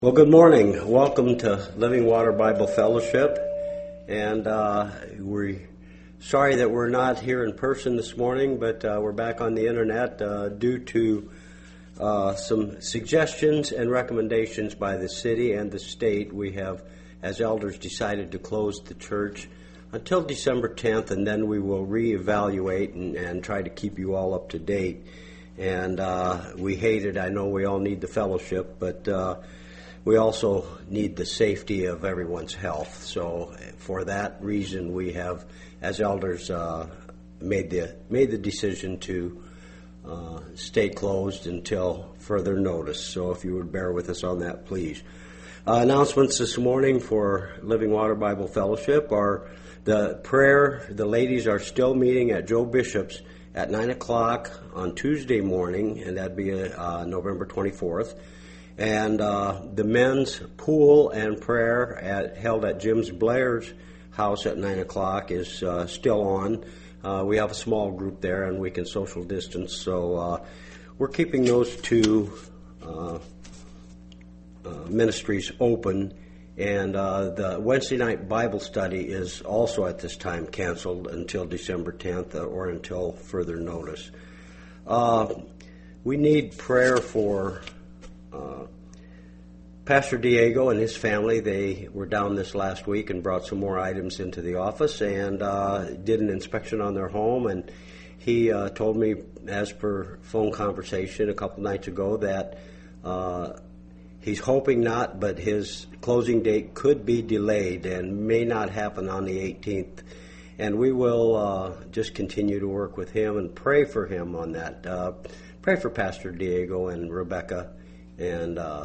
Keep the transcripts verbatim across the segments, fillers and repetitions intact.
Well, good morning. Welcome to Living Water Bible Fellowship. And uh, we're sorry that we're not here in person this morning, but uh, we're back on the internet uh, due to uh, some suggestions and recommendations by the city and the state. We have, as elders, decided to close the church until December tenth, and then we will reevaluate and, and try to keep you all up to date. And uh, we hate it. I know we all need the fellowship, but uh, we also need the safety of everyone's health. So for that reason, we have, as elders, uh, made the made the decision to uh, stay closed until further notice. So if you would bear with us on that, please. Uh, announcements this morning for Living Water Bible Fellowship are the prayer. The ladies are still meeting at Joe Bishop's at nine o'clock on Tuesday morning, and that'd be uh, November twenty-fourth. And uh, the men's pool and prayer at, held at Jim's Blair's house at nine o'clock is uh, still on. Uh, we have a small group there, and we can social distance. So uh, we're keeping those two uh, uh, ministries open. And uh, the Wednesday night Bible study is also at this time canceled until December tenth or until further notice. Uh, we need prayer for Uh, Pastor Diego and his family. They were down this last week and brought some more items into the office and uh, did an inspection on their home, and he uh, told me, as per phone conversation a couple nights ago, that uh, he's hoping not, but his closing date could be delayed and may not happen on the eighteenth. And we will uh, just continue to work with him and pray for him on that. Uh, pray for Pastor Diego and Rebecca and uh,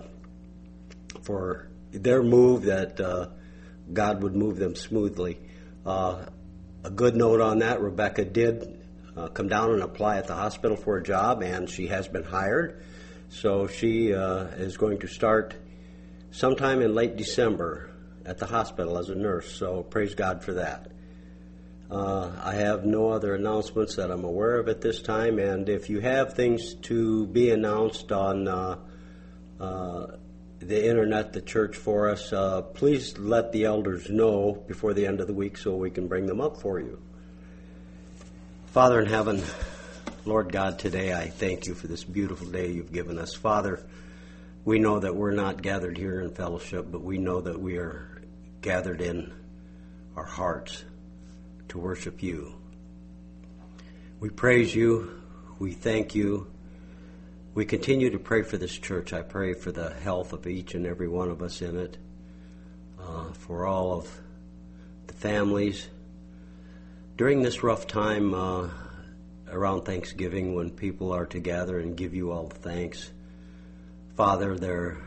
for their move, that uh, God would move them smoothly. Uh, a good note on that, Rebecca did uh, come down and apply at the hospital for a job, and she has been hired. So she uh, is going to start sometime in late December at the hospital as a nurse, so praise God for that. Uh, I have no other announcements that I'm aware of at this time, and if you have things to be announced on uh, Uh, the internet, the church for us, uh, please let the elders know before the end of the week so we can bring them up for you. Father in heaven, Lord God, today I thank you for this beautiful day you've given us. Father, we know that we're not gathered here in fellowship, but we know that we are gathered in our hearts to worship you. We praise you. We thank you. We continue to pray for this church. I pray for the health of each and every one of us in it, uh, for all of the families. During this rough time uh, around Thanksgiving, when people are to gather and give you all the thanks, Father, their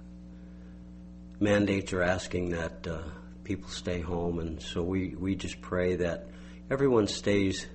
mandates are asking that uh, people stay home, and so we, we just pray that everyone stays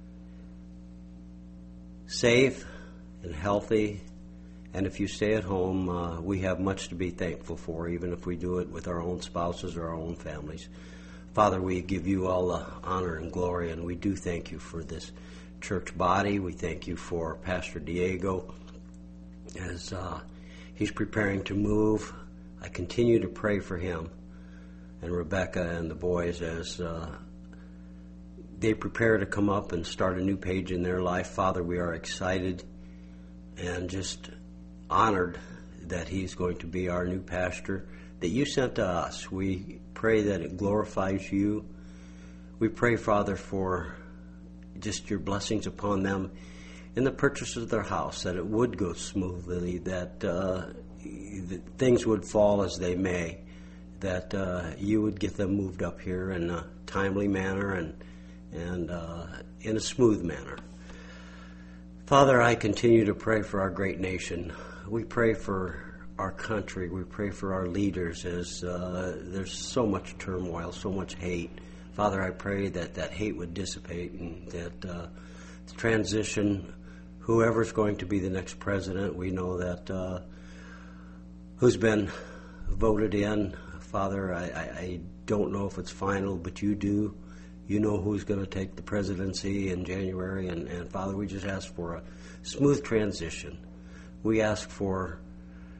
safe and healthy, and if you stay at home, uh, we have much to be thankful for, even if we do it with our own spouses or our own families. Father, we give you all the honor and glory, and we do thank you for this church body. We thank you for Pastor Diego as uh, he's preparing to move. I continue to pray for him and Rebecca and the boys as uh, they prepare to come up and start a new page in their life. Father, we are excited and just honored that he's going to be our new pastor that you sent to us. We pray that it glorifies you. We pray, Father, for just your blessings upon them in the purchase of their house, that it would go smoothly, that, uh, that things would fall as they may, that uh, you would get them moved up here in a timely manner and, and uh, in a smooth manner. Father, I continue to pray for our great nation. We pray for our country. We pray for our leaders as uh, there's so much turmoil, so much hate. Father, I pray that that hate would dissipate and that uh, the transition, whoever's going to be the next president, we know that uh, who's been voted in. Father, I, I, I don't know if it's final, but you do. You know who's going to take the presidency in January, and, and Father, we just ask for a smooth transition. We ask for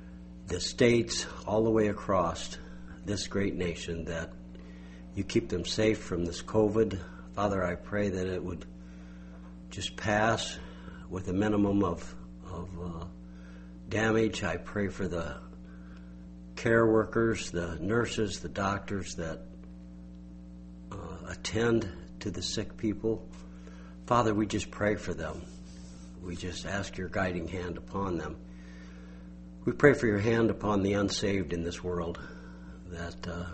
the states all the way across this great nation, that you keep them safe from this COVID. Father, I pray that it would just pass with a minimum of, of uh, damage. I pray for the care workers, the nurses, the doctors that uh, attend to the sick people. Father, we just pray for them. We just ask your guiding hand upon them. We pray for your hand upon the unsaved in this world, that uh,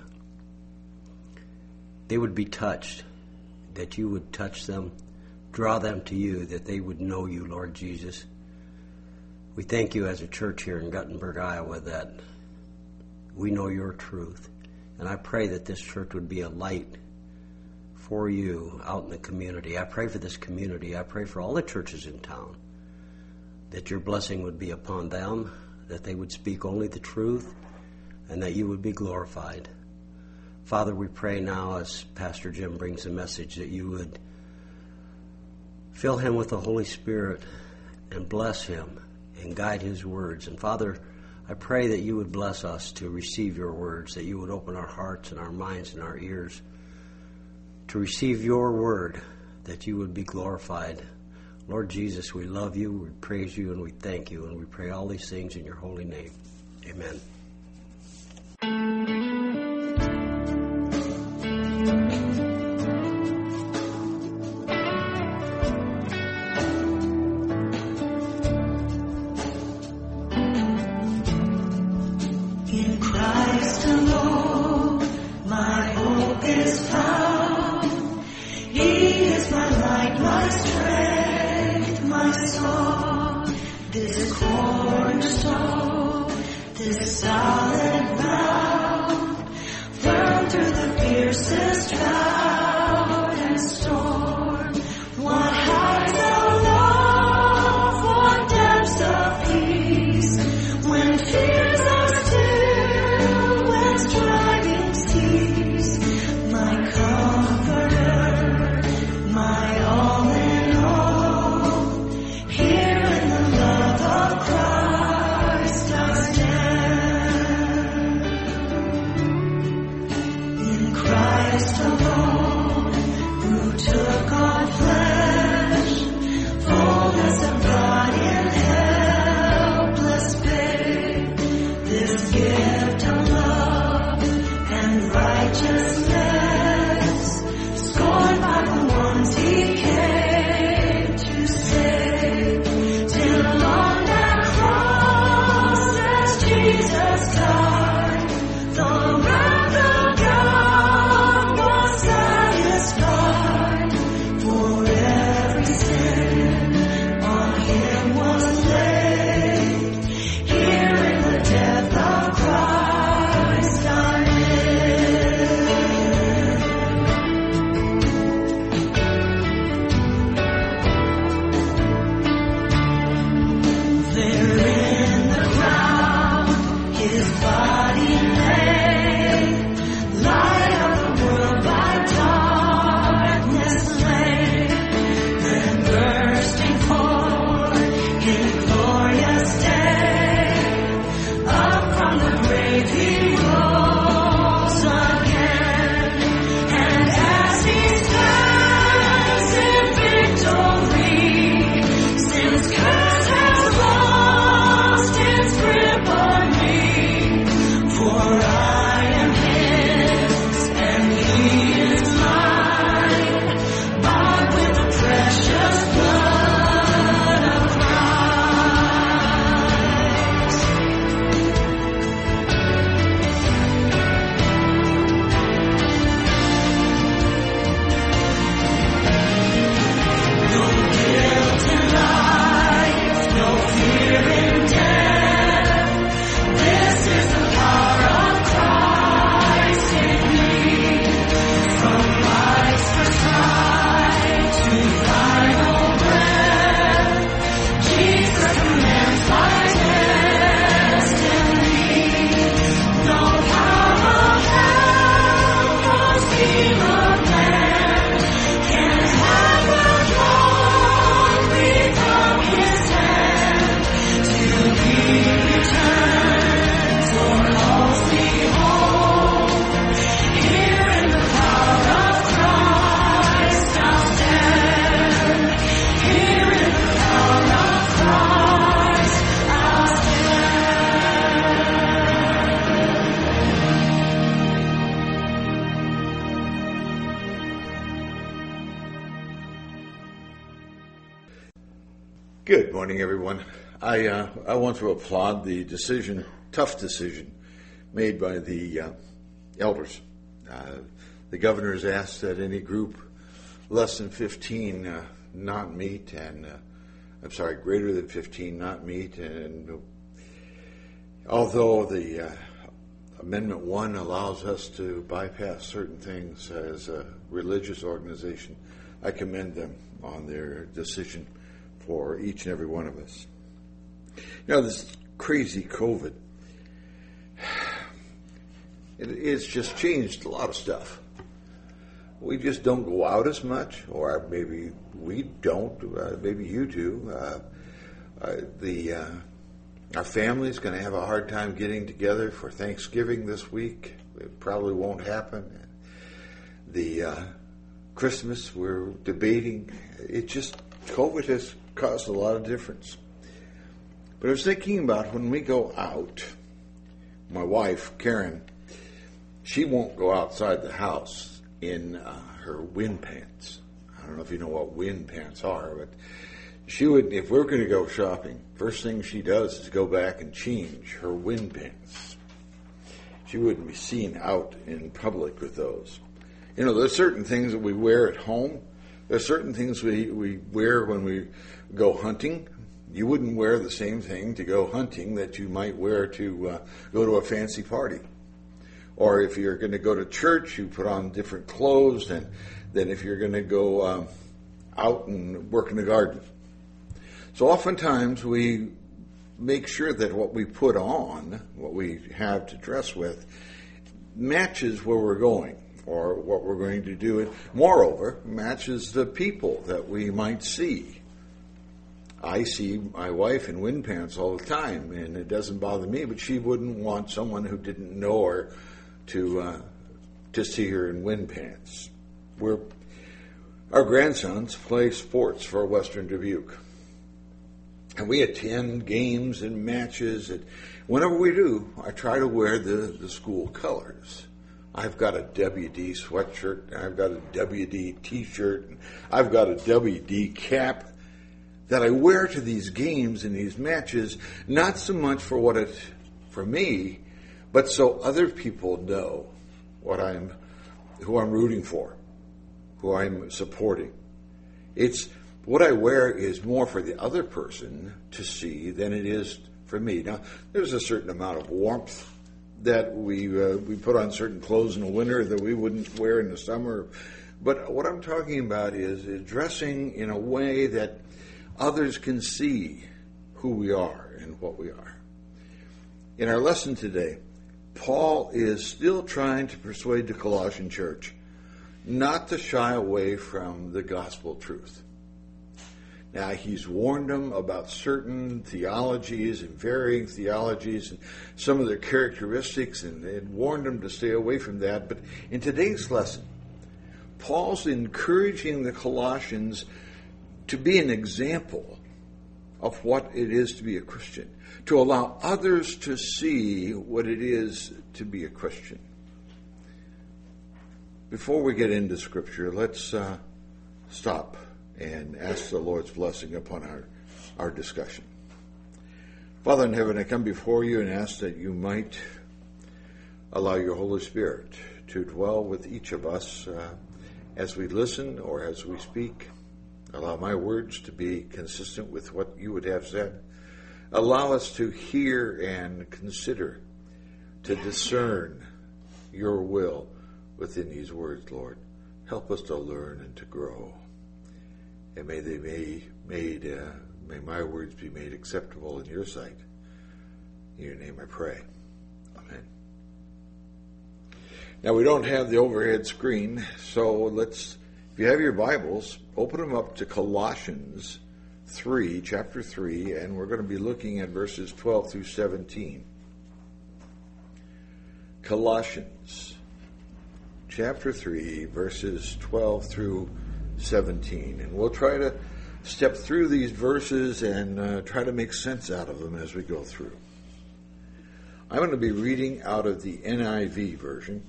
they would be touched, that you would touch them, draw them to you, that they would know you, Lord Jesus. We thank you as a church here in Guttenberg, Iowa, that we know your truth. And I pray that this church would be a light for you out in the community. I pray for this community. I pray for all the churches in town, that your blessing would be upon them, that they would speak only the truth, and that you would be glorified. Father, we pray now as Pastor Jim brings a message that you would fill him with the Holy Spirit and bless him and guide his words. And Father, I pray that you would bless us to receive your words, that you would open our hearts and our minds and our ears to receive your word, that you would be glorified. Lord Jesus, we love you, we praise you, and we thank you, and we pray all these things in your holy name. Amen. In Christ alone, my hope is found. He is my light, my strength, my song. This cornerstone, this solid ground, firm through the fiercest drought and storm. What heights of love, what depths of peace, when fears are still, when striving cease. My comforter, my all in all, here in the love of Christ I stand. In Christ alone, who took on flesh, fullness of God in helpless babe, this gift of love and righteousness, scorned by the ones he came to save, till on that cross as Jesus died, the wrath of God was satisfied. For every sin on him was laid, here in the death of Christ I live. There in the ground, his body lay, light of the world by darkness slain, then bursting forth in glorious day, up from the grave he rose again, and as he stands in victory, sin's curse has lost its grip on me, for Good morning, everyone. I uh, I want to applaud the decision, tough decision, made by the uh, elders. Uh, the governor has asked that any group less than fifteen uh, not meet, and uh, I'm sorry, greater than fifteen not meet. And although the uh, Amendment One allows us to bypass certain things as a religious organization, I commend them on their decision for each and every one of us. You know, this crazy COVID, it, it's just changed a lot of stuff. We just don't go out as much, or maybe we don't, uh, maybe you do. Uh, uh, the uh, our family's going to have a hard time getting together for Thanksgiving this week. It probably won't happen. The uh, Christmas we're debating, it just, COVID has caused a lot of difference. But I was thinking about when we go out, my wife, Karen, she won't go outside the house in uh, her wind pants. I don't know if you know what wind pants are, but she would, if we're going to go shopping, first thing she does is go back and change her wind pants. She wouldn't be seen out in public with those. You know, there's certain things that we wear at home. There's certain things we, we wear when we go hunting. You wouldn't wear the same thing to go hunting that you might wear to uh, go to a fancy party. Or if you're going to go to church, you put on different clothes than, than if you're going to go um, out and work in the garden. So oftentimes we make sure that what we put on, what we have to dress with, matches where we're going or what we're going to do. It, moreover, matches the people that we might see. I see my wife in wind pants all the time, and it doesn't bother me, but she wouldn't want someone who didn't know her to uh, to see her in wind pants. We're, our grandsons play sports for Western Dubuque, and we attend games and matches. And whenever we do, I try to wear the, the school colors. I've got a W D sweatshirt, I've got a W D t-shirt, and I've got a W D cap that I wear to these games and these matches, not so much for what it, for me, but so other people know what I'm, who I'm rooting for, who I'm supporting. It's, what I wear is more for the other person to see than it is for me. Now, there's a certain amount of warmth that we uh, we put on certain clothes in the winter that we wouldn't wear in the summer. But what I'm talking about is, is dressing in a way that others can see who we are and what we are. In our lesson today, Paul is still trying to persuade the Colossian church not to shy away from the gospel truth. Now, he's warned them about certain theologies and varying theologies and some of their characteristics, and, and warned them to stay away from that. But in today's lesson, Paul's encouraging the Colossians to be an example of what it is to be a Christian, to allow others to see what it is to be a Christian. Before we get into Scripture, let's uh, stop and ask the Lord's blessing upon our, our discussion. Father in heaven, I come before you and ask that you might allow your Holy Spirit to dwell with each of us uh, as we listen or as we speak. Allow my words to be consistent with what you would have said. Allow us to hear and consider, to discern your will within these words, Lord. Help us to learn and to grow. And may they be made, uh, may my words be made acceptable in your sight. In your name I pray. Amen. Now, we don't have the overhead screen, so let's, if you have your Bibles, open them up to Colossians three, chapter three, and we're going to be looking at verses twelve through seventeen. Colossians chapter three, verses twelve through seventeen. And we'll try to step through these verses and uh, try to make sense out of them as we go through. I'm going to be reading out of the N I V version.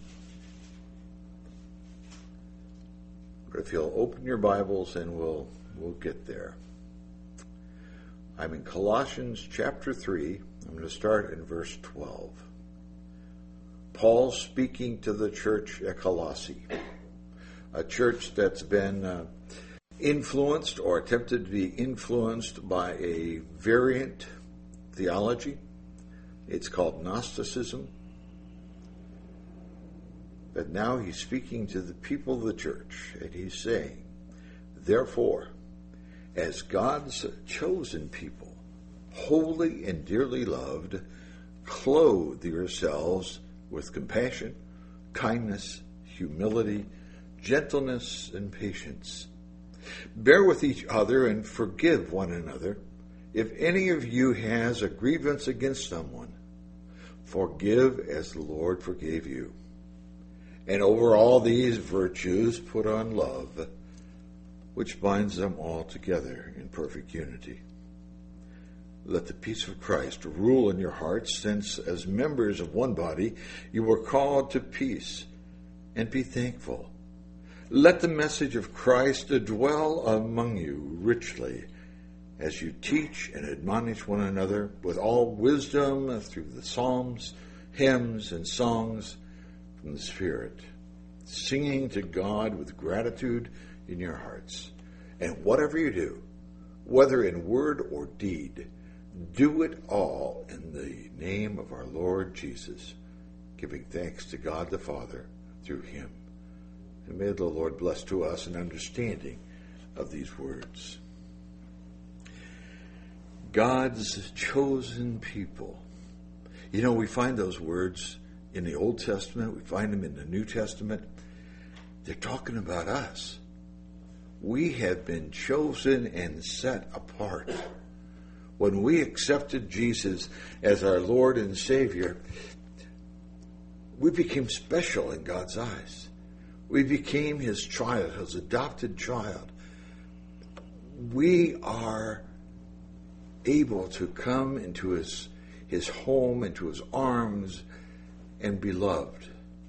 But if you'll open your Bibles and we'll we'll get there. I'm in Colossians chapter three. I'm going to start in verse twelve. Paul speaking to the church at Colossae, a church that's been uh, influenced or attempted to be influenced by a variant theology. It's called Gnosticism. But now he's speaking to the people of the church, and he's saying, therefore, as God's chosen people, holy and dearly loved, clothe yourselves with compassion, kindness, humility, gentleness, and patience. Bear with each other and forgive one another. If any of you has a grievance against someone, forgive as the Lord forgave you. And over all these virtues put on love, which binds them all together in perfect unity. Let the peace of Christ rule in your hearts, since as members of one body you were called to peace, and be thankful. Let the message of Christ dwell among you richly, as you teach and admonish one another with all wisdom through the psalms, hymns, and songs from the Spirit, singing to God with gratitude in your hearts. And whatever you do, whether in word or deed, do it all in the name of our Lord Jesus, giving thanks to God the Father through him. And may the Lord bless to us an understanding of these words. God's chosen people. You know, we find those words in the Old Testament. We find them in the New Testament. They're talking about us. We have been chosen and set apart. When we accepted Jesus as our Lord and Savior, we became special in God's eyes. We became his child, his adopted child. We are able to come into his, his home, into his arms, and be loved.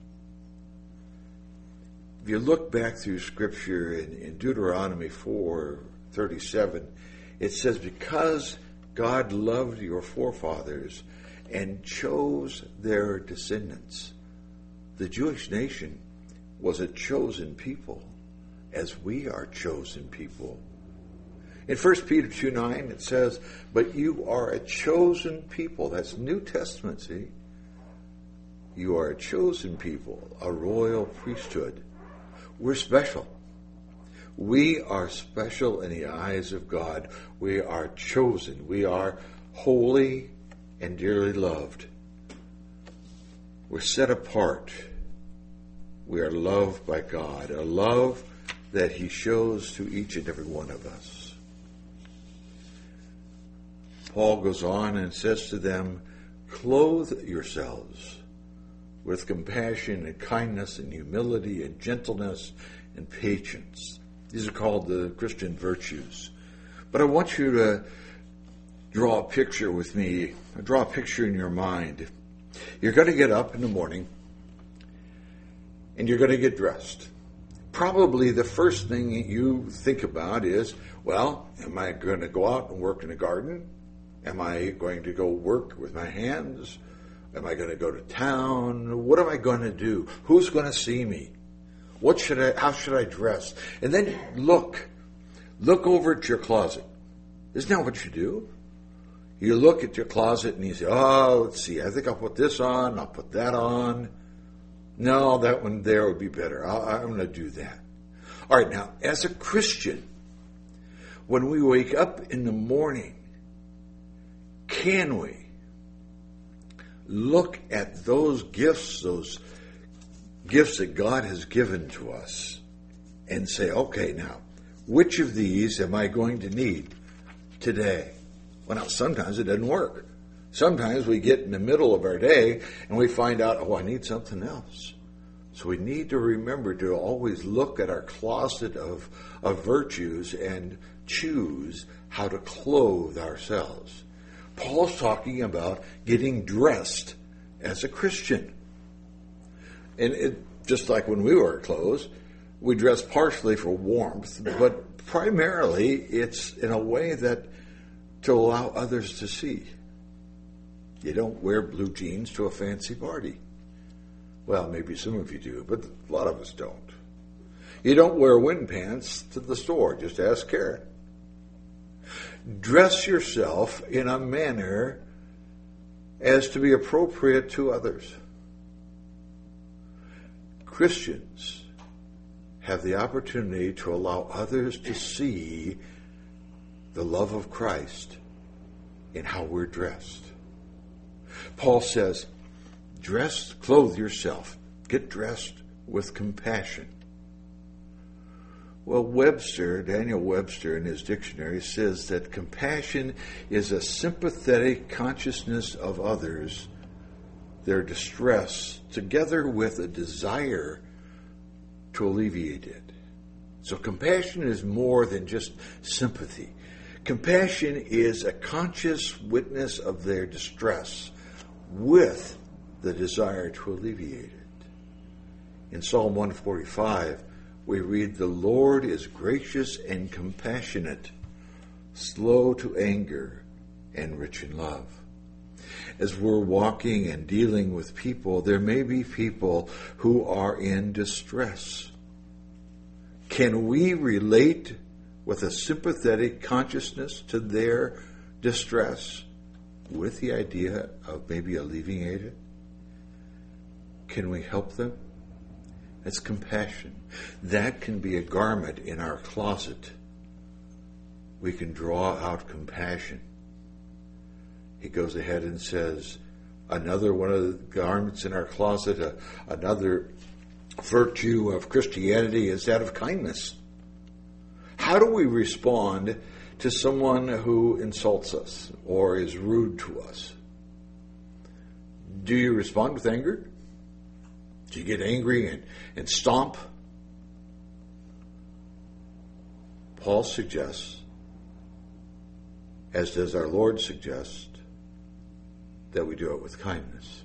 If you look back through Scripture in, in Deuteronomy four thirty-seven, it says, because God loved your forefathers and chose their descendants. The Jewish nation was a chosen people, as we are chosen people. In First Peter two nine, it says, but you are a chosen people. That's New Testament, see? You are a chosen people, a royal priesthood. We're special. We are special in the eyes of God. We are chosen. We are holy and dearly loved. We're set apart. We are loved by God, a love that he shows to each and every one of us. Paul goes on and says to them, clothe yourselves with compassion and kindness and humility and gentleness and patience. These are called the Christian virtues. But I want you to draw a picture with me, draw a picture in your mind. You're going to get up in the morning and you're going to get dressed. Probably the first thing you think about is, well, am I going to go out and work in the garden? Am I going to go work with my hands? Am I going to go to town? What am I going to do? Who's going to see me? What should I, how should I dress? And then look, look over at your closet. Isn't that what you do? You look at your closet and you say, oh, let's see, I think I'll put this on, I'll put that on. No, that one there would be better. I'll, I'm going to do that. All right, now, as a Christian, when we wake up in the morning, can we look at those gifts, those gifts that God has given to us, and say, okay, now, which of these am I going to need today? Well, now, sometimes it doesn't work. Sometimes we get in the middle of our day and we find out, oh, I need something else. So we need to remember to always look at our closet of, of virtues and choose how to clothe ourselves. Paul's talking about getting dressed as a Christian. And it, just like when we wear clothes, we dress partially for warmth, but primarily it's in a way that to allow others to see. You don't wear blue jeans to a fancy party. Well, maybe some of you do, but a lot of us don't. You don't wear wind pants to the store. Just ask Karen. Dress yourself in a manner as to be appropriate to others. Christians have the opportunity to allow others to see the love of Christ in how we're dressed. Paul says, dress, clothe yourself. Get dressed with compassion. Well, Webster, Daniel Webster in his dictionary says that compassion is a sympathetic consciousness of others, their distress, together with a desire to alleviate it. So compassion is more than just sympathy. Compassion is a conscious witness of their distress with the desire to alleviate it. In Psalm one forty-five, we read, "The Lord is gracious and compassionate, slow to anger, and rich in love." As we're walking and dealing with people, there may be people who are in distress. Can we relate with a sympathetic consciousness to their distress with the idea of maybe alleviating it? Can we help them? It's compassion. That can be a garment in our closet. We can draw out compassion. He goes ahead and says, another one of the garments in our closet, uh, another virtue of Christianity is that of kindness. How do we respond to someone who insults us or is rude to us? Do you respond with anger? Do you get angry and, and stomp? Paul suggests, as does our Lord suggest, that we do it with kindness.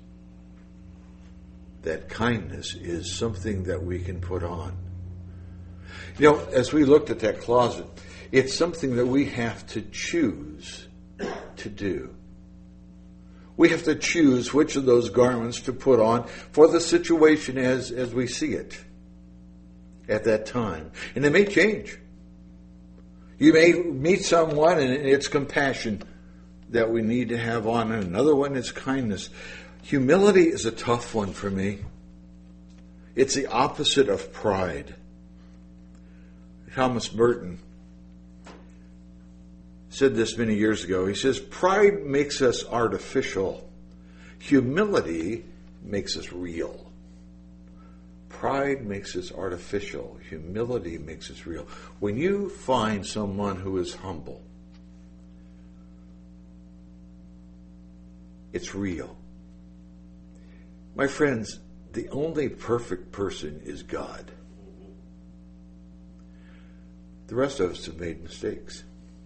That kindness is something that we can put on. You know, as we looked at that closet, it's something that we have to choose to do. We have to choose which of those garments to put on for the situation as, as we see it at that time. And it may change. You may meet someone and it's compassion that we need to have on, and another one is kindness. Humility is a tough one for me. It's the opposite of pride. Thomas Merton said this many years ago. He says, pride makes us artificial. Humility makes us real. Pride makes us artificial. Humility makes us real. When you find someone who is humble, it's real. My friends, the only perfect person is God. The rest of us have made mistakes.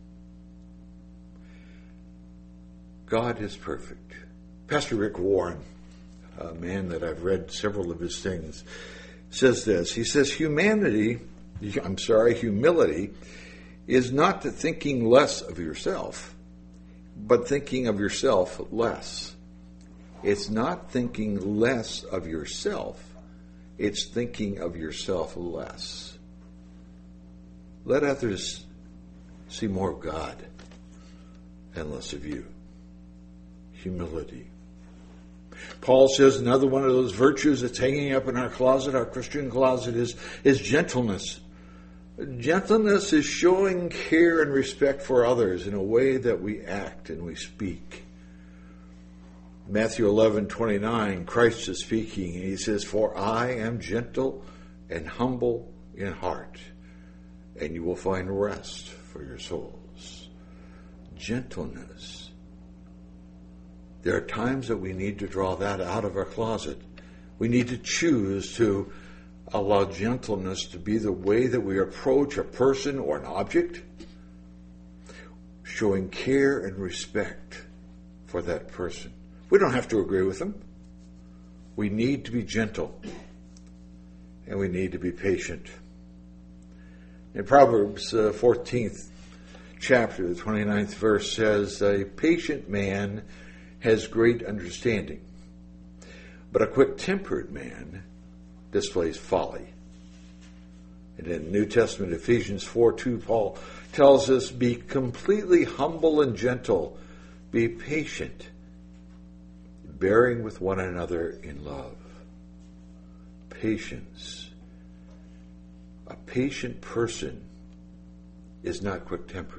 God is perfect. Pastor Rick Warren, a man that I've read several of his things, says this. He says, humanity, I'm sorry, humility is not the thinking less of yourself, but thinking of yourself less. It's not thinking less of yourself. It's thinking of yourself less. Let others see more of God and less of you. Humility. Paul says another one of those virtues that's hanging up in our closet, our Christian closet, is, is gentleness. Gentleness is showing care and respect for others in a way that we act and we speak. Matthew eleven twenty-nine, Christ is speaking, and he says, "For I am gentle and humble in heart, and you will find rest for your souls." Gentleness. There are times that we need to draw that out of our closet. We need to choose to allow gentleness to be the way that we approach a person or an object, showing care and respect for that person. We don't have to agree with them. We need to be gentle, and we need to be patient. In Proverbs uh, fourteenth chapter, the twenty-ninth verse says, a patient man has great understanding, but a quick-tempered man displays folly. And in the New Testament, Ephesians four two, Paul tells us, be completely humble and gentle, be patient, bearing with one another in love. Patience. A patient person is not quick-tempered.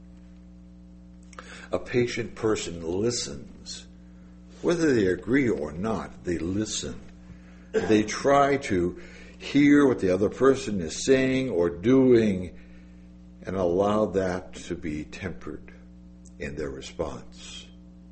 A patient person listens. Whether they agree or not, they listen. They try to hear what the other person is saying or doing and allow that to be tempered in their response.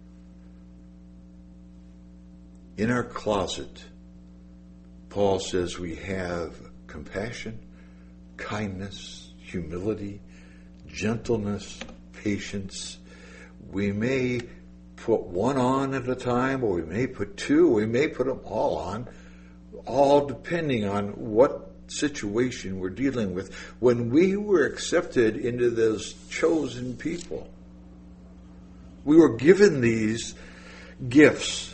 In our closet, Paul says we have compassion, kindness, humility, gentleness, patience. We may put one on at a time, or we may put two, or we may put them all on, all depending on what situation we're dealing with. When we were accepted into those chosen people, we were given these gifts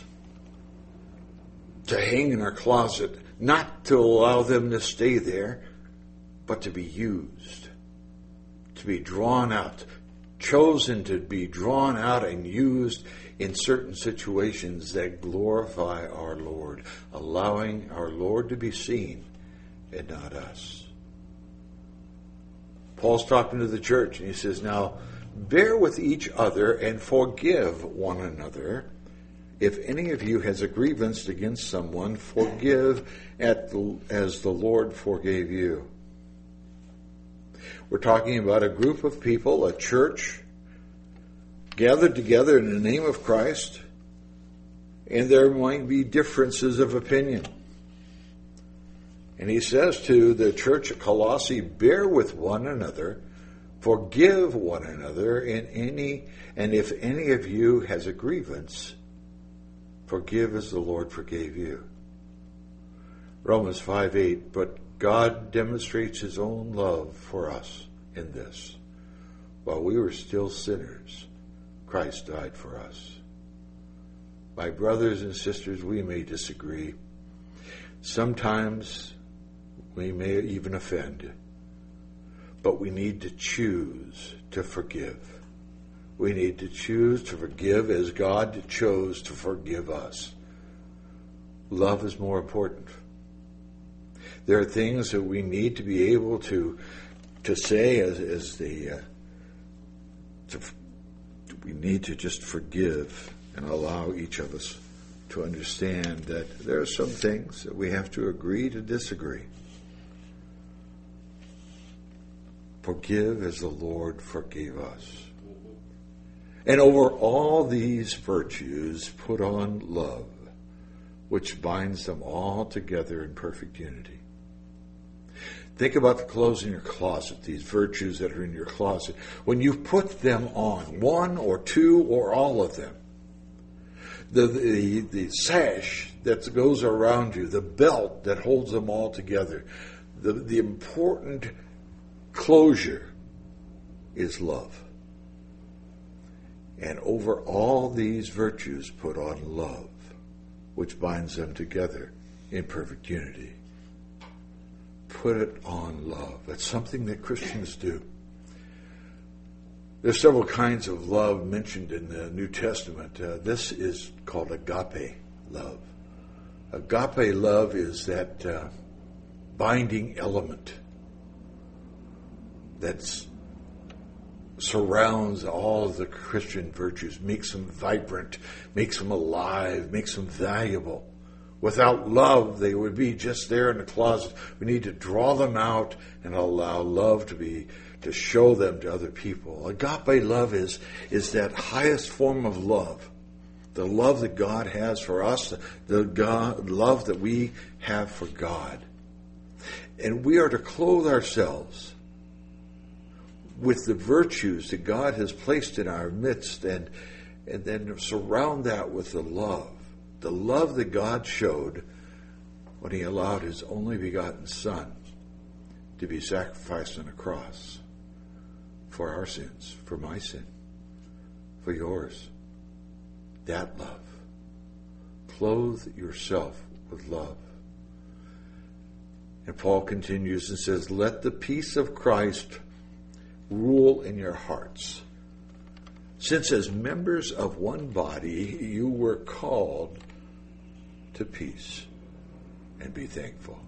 to hang in our closet, not to allow them to stay there, but to be used, to be drawn out, chosen to be drawn out and used in certain situations that glorify our Lord, allowing our Lord to be seen and not us. Paul's talking to the church, and he says, now, bear with each other and forgive one another. If any of you has a grievance against someone, forgive at the, as the Lord forgave you. We're talking about a group of people, a church, gathered together in the name of Christ, and there might be differences of opinion. And he says to the church at Colossae, bear with one another, forgive one another, in any, and if any of you has a grievance, forgive as the Lord forgave you. Romans five eight, but God demonstrates his own love for us in this. While we were still sinners, Christ died for us. My brothers and sisters, we may disagree. Sometimes we may even offend. But we need to choose to forgive. We need to choose to forgive as God chose to forgive us. Love is more important. There are things that we need to be able to to say as, as the uh, to, we need to just forgive and allow each of us to understand that there are some things that we have to agree to disagree. Forgive as the Lord forgave us. And over all these virtues, put on love, which binds them all together in perfect unity. Think about the clothes in your closet, these virtues that are in your closet. When you put them on, one or two or all of them, the, the, the sash that goes around you, the belt that holds them all together, the, the important closure is love. And over all these virtues, put on love, which binds them together in perfect unity. Put it on love. That's something that Christians do. There's several kinds of love mentioned in the New Testament. Uh, this is called agape love. Agape love is that uh, binding element that surrounds all of the Christian virtues, makes them vibrant, makes them alive, makes them valuable. Without love, they would be just there in the closet. We need to draw them out and allow love to be, to show them to other people. Agape love is, is that highest form of love. The love that God has for us, the God, love that we have for God. And we are to clothe ourselves with the virtues that God has placed in our midst, and, and then surround that with the love. The love that God showed when he allowed his only begotten Son to be sacrificed on a cross. for our sins, for my sin, for yours. That love. Clothe yourself with love. And Paul continues and says, let the peace of Christ rule in your hearts. Since as members of one body you were called to peace, and be thankful.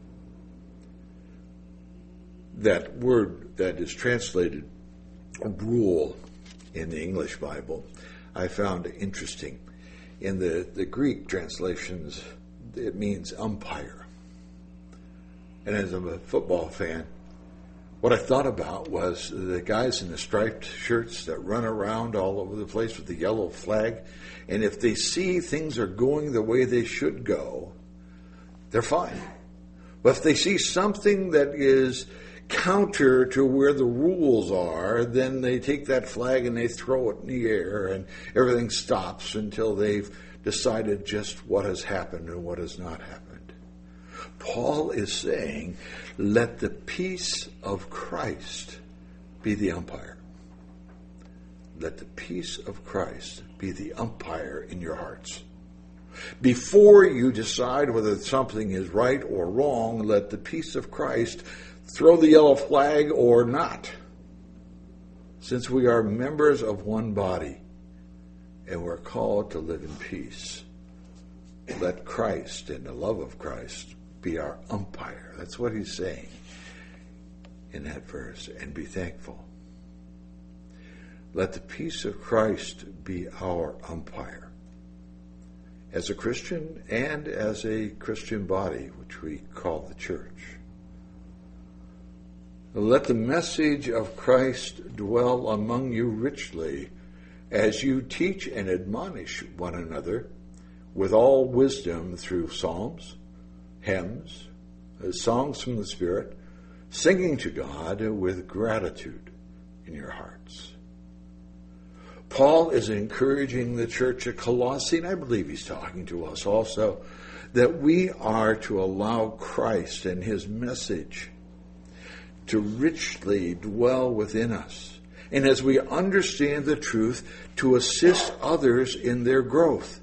That word that is translated rule in the English Bible, I found interesting. In the, the Greek translations, it means umpire. And as I'm a football fan, what I thought about was the guys in the striped shirts that run around all over the place with the yellow flag. And if they see things are going the way they should go, they're fine. But if they see something that is counter to where the rules are, then they take that flag and they throw it in the air and everything stops until they've decided just what has happened and what has not happened. Paul is saying, let the peace of Christ be the umpire. Let the peace of Christ be the umpire in your hearts. Before you decide whether something is right or wrong, let the peace of Christ throw the yellow flag or not. Since we are members of one body and we're called to live in peace, let Christ and the love of Christ be our umpire. That's what he's saying in that verse. And be thankful. Let the peace of Christ be our umpire. As a Christian and as a Christian body, which we call the church. Let the message of Christ dwell among you richly as you teach and admonish one another with all wisdom through psalms, hymns, songs from the Spirit, singing to God with gratitude in your hearts. Paul is encouraging the church at Colossae, and I believe he's talking to us also, that we are to allow Christ and his message to richly dwell within us. And as we understand the truth, to assist others in their growth,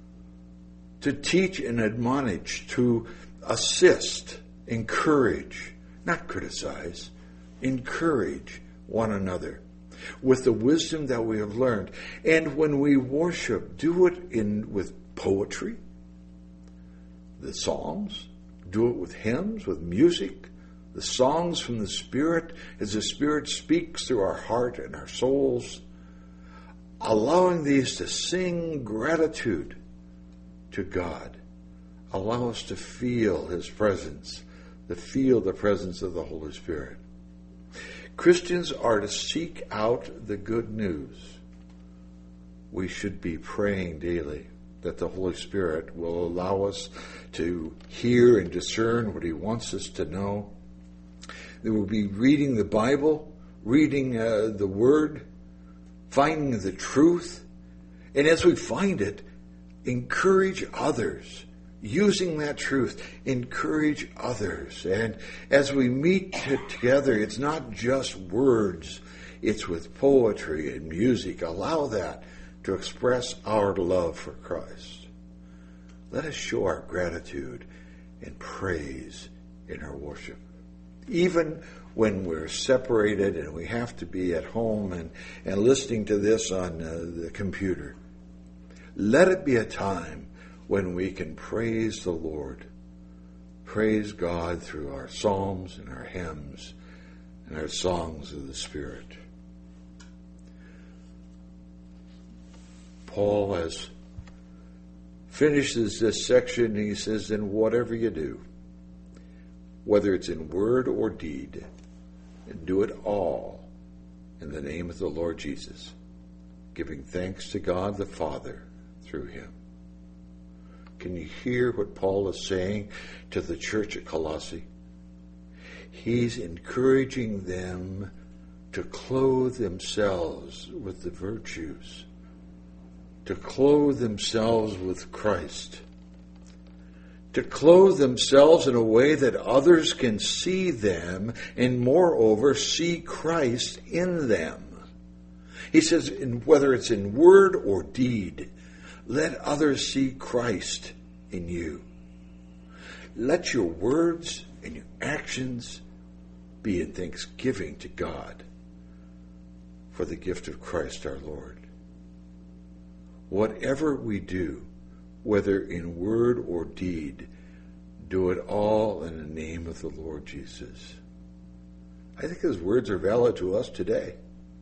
to teach and admonish, to assist, encourage, not criticize, encourage one another with the wisdom that we have learned. And when we worship, do it in with poetry, the Psalms, do it with hymns, with music, the songs from the Spirit, as the Spirit speaks through our heart and our souls, allowing these to sing gratitude to God. Allow us to feel his presence, to feel the presence of the Holy Spirit. Christians are to seek out the good news. We should be praying daily that the Holy Spirit will allow us to hear and discern what he wants us to know. That we'll be reading the Bible, reading uh, the Word, finding the truth, and as we find it, encourage others. Using that truth, encourage others. And as we meet t- together, it's not just words, it's with poetry and music. Allow that to express our love for Christ. Let us show our gratitude and praise in our worship. Even when we're separated and we have to be at home and, and listening to this on uh, the computer, let it be a time when we can praise the Lord, praise God through our psalms and our hymns and our songs of the Spirit. Paul has finishes this section, he says, then whatever you do, whether it's in word or deed, do it all in the name of the Lord Jesus, giving thanks to God the Father through him. Can you hear what Paul is saying to the church at Colossae? He's encouraging them to clothe themselves with the virtues, to clothe themselves with Christ, to clothe themselves in a way that others can see them and moreover see Christ in them. He says, in, whether it's in word or deed, let others see Christ in you. Let your words and your actions be in thanksgiving to God for the gift of Christ our Lord. Whatever we do, whether in word or deed, do it all in the name of the Lord Jesus. I think his words are valid to us today.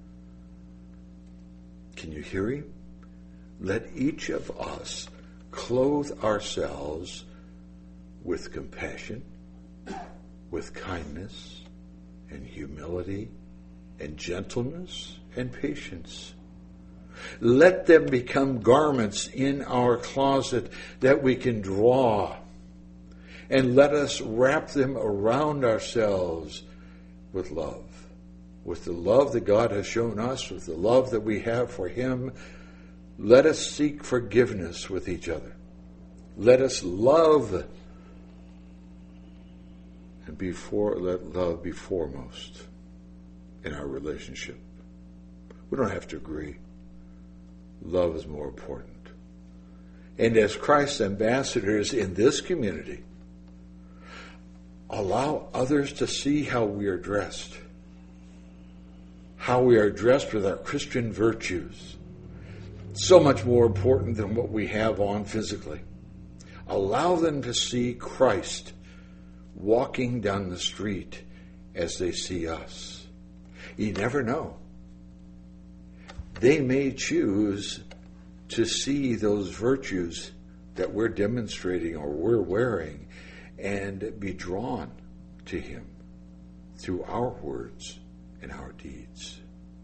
Can you hear him? Let each of us clothe ourselves with compassion, with kindness, and humility, and gentleness, and patience. Let them become garments in our closet that we can draw. And let us wrap them around ourselves with love. With the love that God has shown us, with the love that we have for him. Let us seek forgiveness with each other. Let us love and before, let love be foremost in our relationship. We don't have to agree. Love is more important. And as Christ's ambassadors in this community, allow others to see how we are dressed. How we are dressed with our Christian virtues. So much more important than what we have on physically. Allow them to see Christ walking down the street as they see us. You never know. They may choose to see those virtues that we're demonstrating or we're wearing and be drawn to him through our words and our deeds.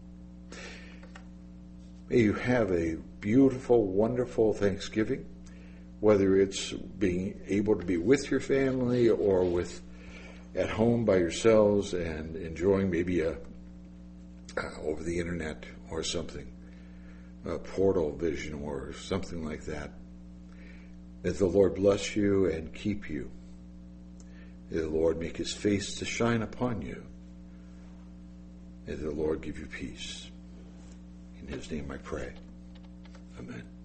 May you have a beautiful, wonderful Thanksgiving, whether it's being able to be with your family or with at home by yourselves and enjoying maybe a uh, over the internet or something, a portal vision or something like that. May the Lord bless you and keep you. May the Lord make his face to shine upon you. May the Lord give you peace. In his name I pray. Amen.